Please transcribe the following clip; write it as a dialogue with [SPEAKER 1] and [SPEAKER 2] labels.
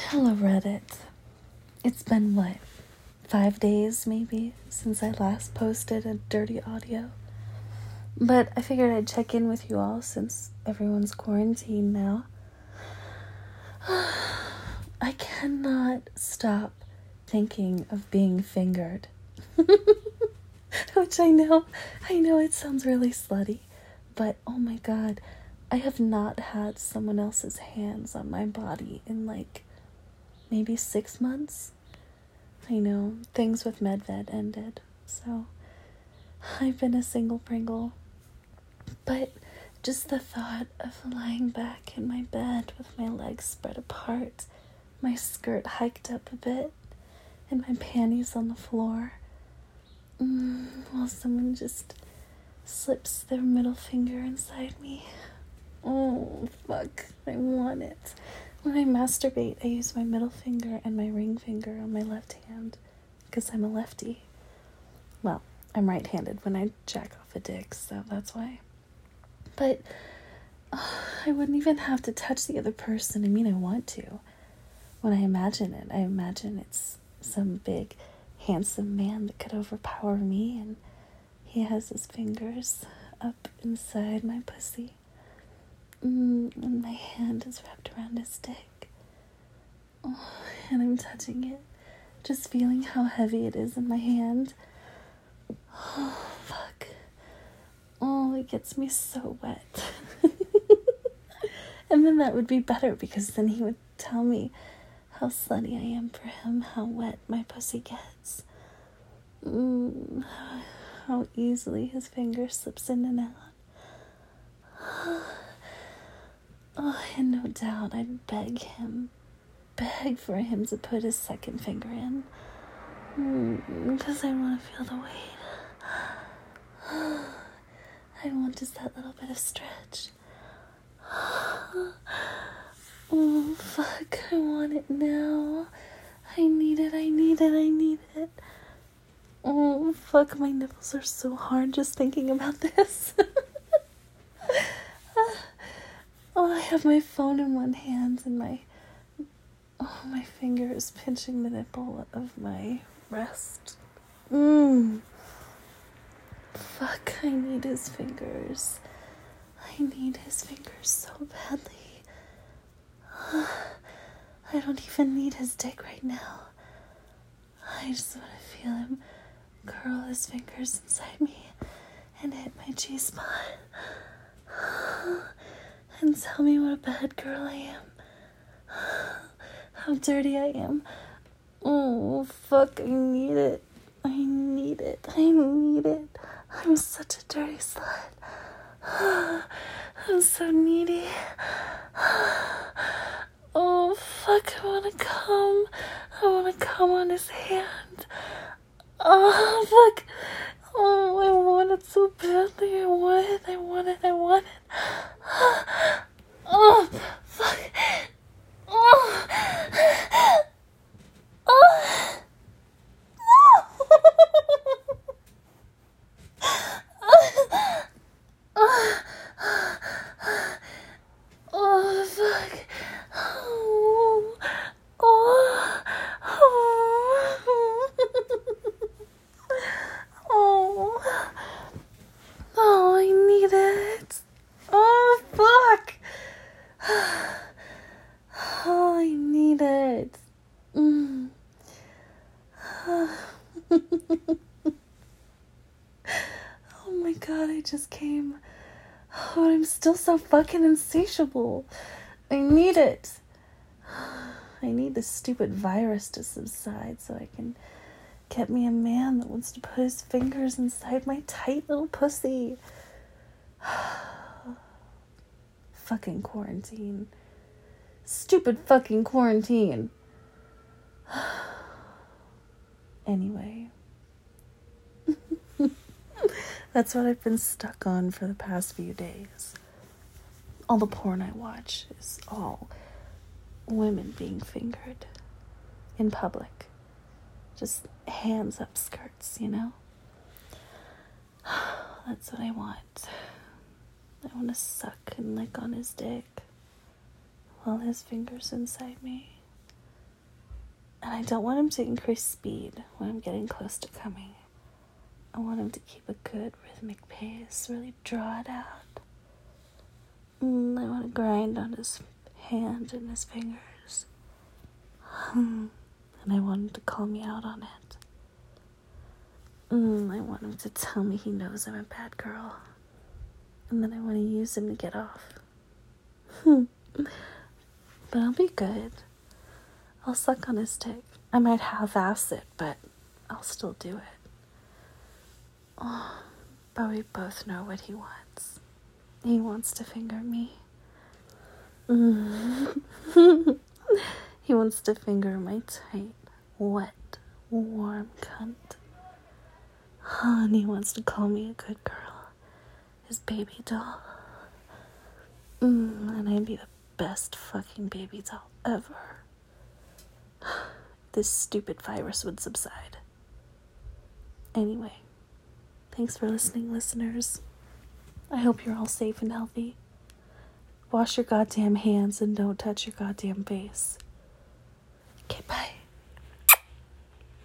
[SPEAKER 1] Hello, Reddit. It's been, 5 days maybe since I last posted a dirty audio. But I figured I'd check in with you all since everyone's quarantined now. I cannot stop thinking of being fingered. Which I know it sounds really slutty, but oh my god, I have not had someone else's hands on my body in maybe 6 months. I know, things with Medved ended, so I've been a single Pringle. But just the thought of lying back in my bed with my legs spread apart, my skirt hiked up a bit, and my panties on the floor, while someone just slips their middle finger inside me. Oh, fuck, I want it. When I masturbate, I use my middle finger and my ring finger on my left hand, because I'm a lefty. Well, I'm right-handed when I jack off a dick, so that's why. But I wouldn't even have to touch the other person. I mean, I want to. When I imagine it's some big, handsome man that could overpower me, and he has his fingers up inside my pussy. And my hand is wrapped around his dick. Oh, and I'm touching it, just feeling how heavy it is in my hand. Oh, fuck. Oh, it gets me so wet. And then that would be better, because then he would tell me how slutty I am for him, how wet my pussy gets. How easily his finger slips in and out. Oh, and no doubt I'd beg for him to put his second finger in. Because I want to feel the weight. I want just that little bit of stretch. Oh, fuck, I want it now. I need it. Oh, fuck, my nipples are so hard just thinking about this. Oh, I have my phone in one hand and my finger is pinching the nipple of my breast. Fuck, I need his fingers. I need his fingers so badly. I don't even need his dick right now. I just want to feel him curl his fingers inside me and hit my G-spot. And tell me what a bad girl I am. How dirty I am. Oh, fuck, I need it. I'm such a dirty slut. I'm so needy. Oh, fuck, I wanna come on his hand. Oh, fuck. Oh, I want it so badly. I want it. Oh, fuck. Oh. Oh, fuck. Oh, I need it. Oh, fuck. Oh, I need it. Oh my god, I just came. Oh, I'm still so fucking insatiable. I need it. I need this stupid virus to subside so I can get me a man that wants to put his fingers inside my tight little pussy. Fucking quarantine. Stupid fucking quarantine. Anyway. That's what I've been stuck on for the past few days. All the porn I watch is all women being fingered in public. Just hands up skirts, you know? That's what I want. I want to suck and lick on his dick while his fingers inside me. And I don't want him to increase speed when I'm getting close to coming. I want him to keep a good rhythmic pace, really draw it out. I want to grind on his hand and his fingers. And I want him to call me out on it. I want him to tell me he knows I'm a bad girl. And then I want to use him to get off. But I'll be good. I'll suck on his dick. I might half-ass it, but I'll still do it. Oh, but we both know what he wants. He wants to finger me. He wants to finger my tight, wet, warm cunt. And he wants to call me a good girl. His baby doll. And I'd be the best fucking baby doll ever. This stupid virus would subside. Anyway, thanks for listening, listeners. I hope you're all safe and healthy. Wash your goddamn hands and don't touch your goddamn face. Okay, bye.